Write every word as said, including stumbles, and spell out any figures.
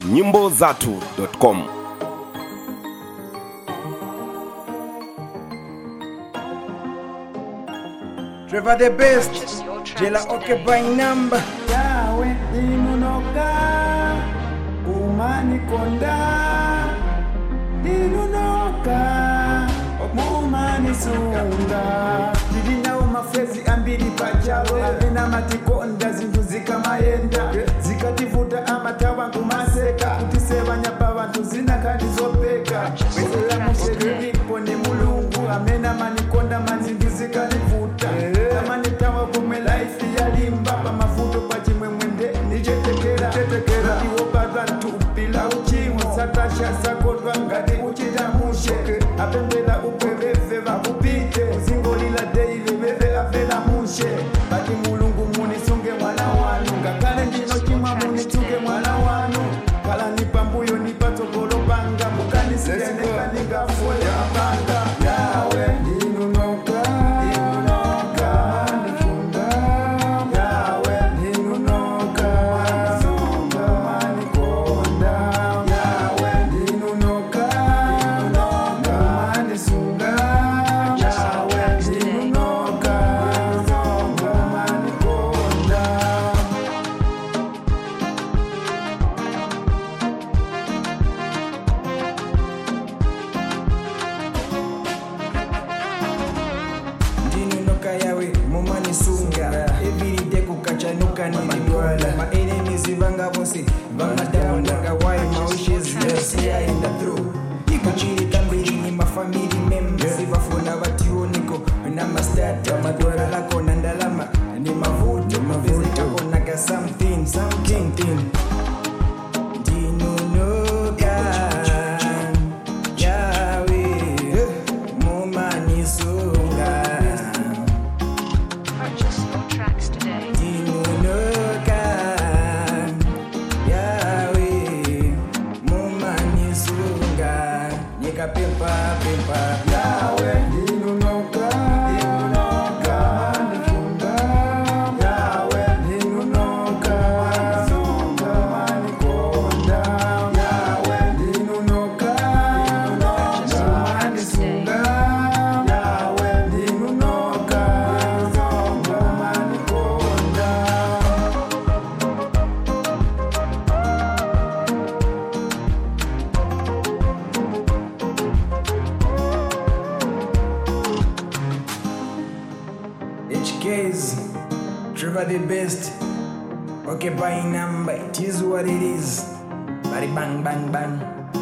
nyimbo zatu dot com. Trevor the best, Jela occupy number. Yawe inunoka, umani konda, inunoka, umani sunga. Didina umafezi ambili pachawe, abena matikonda zinduzi mayenda, zikativuta amatawa kumaseka, kutiseva nyapa vantu zina kandi zopeka. Wezela mushedilipo ni mulungu, amena manikonda manzinduzi kanivuta. Tamanitawa kume life ya limba, pa mafuto pa chimwe mwende, nichetekera, chetekera. Iwoba vantu upila uchimwe, satasha sakotwa ngati uchitamushe. Apembela upeveve vakupite, uzingolila deile veve afela mushe. Bati mulungu munisunge mwana wanu, ngakale ndino chima munisunge mwana wanu. Kala nipa mbuyo nipa tokolo banga, mukani sijeneka nigafoya banga. Yawe inunoka, inunoka, manifunda. Yawe inunoka, manizunga, manikonda. Yawe inunoka, inunoka, manisunga. Yawe inunoka, manizunga, manikonda. Ndinunoka yawe mumani sunga, every day kukachanuka nilidwala. My enemies vanga vosi vanga down nga why my wishes yes yeah in the through. Ikuchiri kambiri ni my family members, sivafuna vationiko na mastata madwara lako na ndalama ni mavuto mavuto konaka something something thing. Ndinunoka yawe mumani sunga. Purchase your tracks today. Inunoka yawe mumani sunga. Nika pimpa pimpa yawe inunoka inunoka manifunga. Yawe inunoka manisunga manikonda. Yawe inunoka inunoka manisunga. Yawe inunoka manisunga manikonda. H K's Trevor the best. Okay, by number, it is what it is. Bari bang bang bang.